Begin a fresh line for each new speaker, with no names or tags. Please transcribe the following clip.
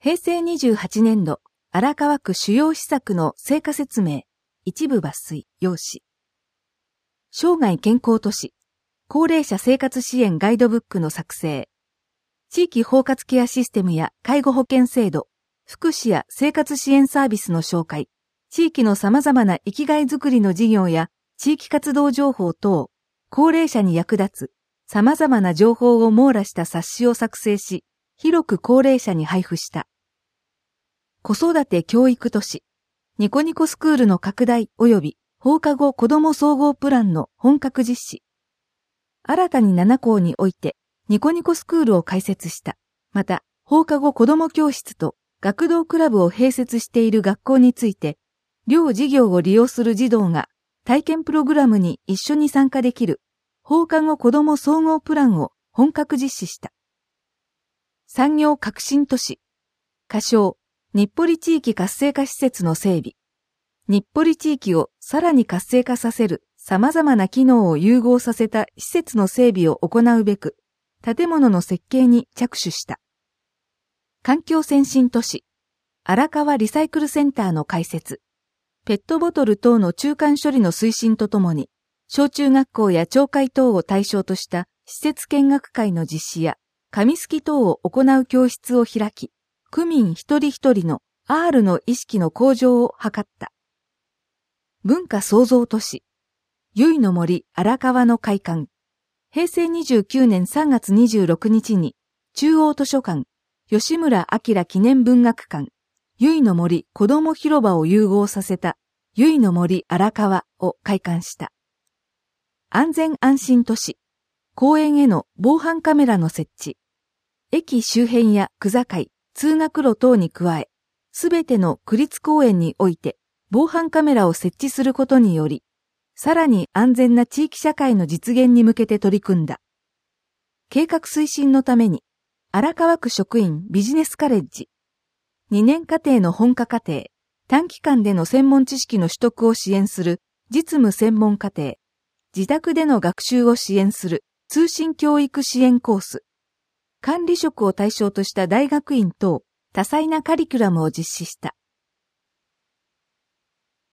平成28年度、荒川区主要施策の成果説明、一部抜粋、要旨。生涯健康都市、高齢者生活支援ガイドブックの作成。地域包括ケアシステムや介護保険制度、福祉や生活支援サービスの紹介、地域の様々な生きがいづくりの事業や地域活動情報等、高齢者に役立つ様々な情報を網羅した冊子を作成し、広く高齢者に配布した。子育て教育都市、ニコニコスクールの拡大及び放課後子ども総合プランの本格実施。新たに7校においてニコニコスクールを開設した。また、放課後子ども教室と学童クラブを併設している学校について、両事業を利用する児童が体験プログラムに一緒に参加できる放課後子ども総合プランを本格実施した。産業革新都市、仮称、日暮里地域活性化施設の整備。日暮里地域をさらに活性化させる様々な機能を融合させた施設の整備を行うべく、建物の設計に着手した。環境先進都市、荒川リサイクルセンターの開設。ペットボトル等の中間処理の推進とともに、小中学校や町会等を対象とした施設見学会の実施や、紙すき等を行う教室を開き、区民一人一人の R の意識の向上を図った。文化創造都市、由比の森荒川の開館。平成29年3月26日に、中央図書館、吉村明記念文学館、由比の森子ども広場を融合させた、由比の森荒川を開館した。安全安心都市、公園への防犯カメラの設置。駅周辺や区境、通学路等に加え、すべての区立公園において防犯カメラを設置することにより、さらに安全な地域社会の実現に向けて取り組んだ。計画推進のために、荒川区職員ビジネスカレッジ、2年課程の本科課程、短期間での専門知識の取得を支援する実務専門課程、自宅での学習を支援する通信教育支援コース、管理職を対象とした大学院等多彩なカリキュラムを実施した。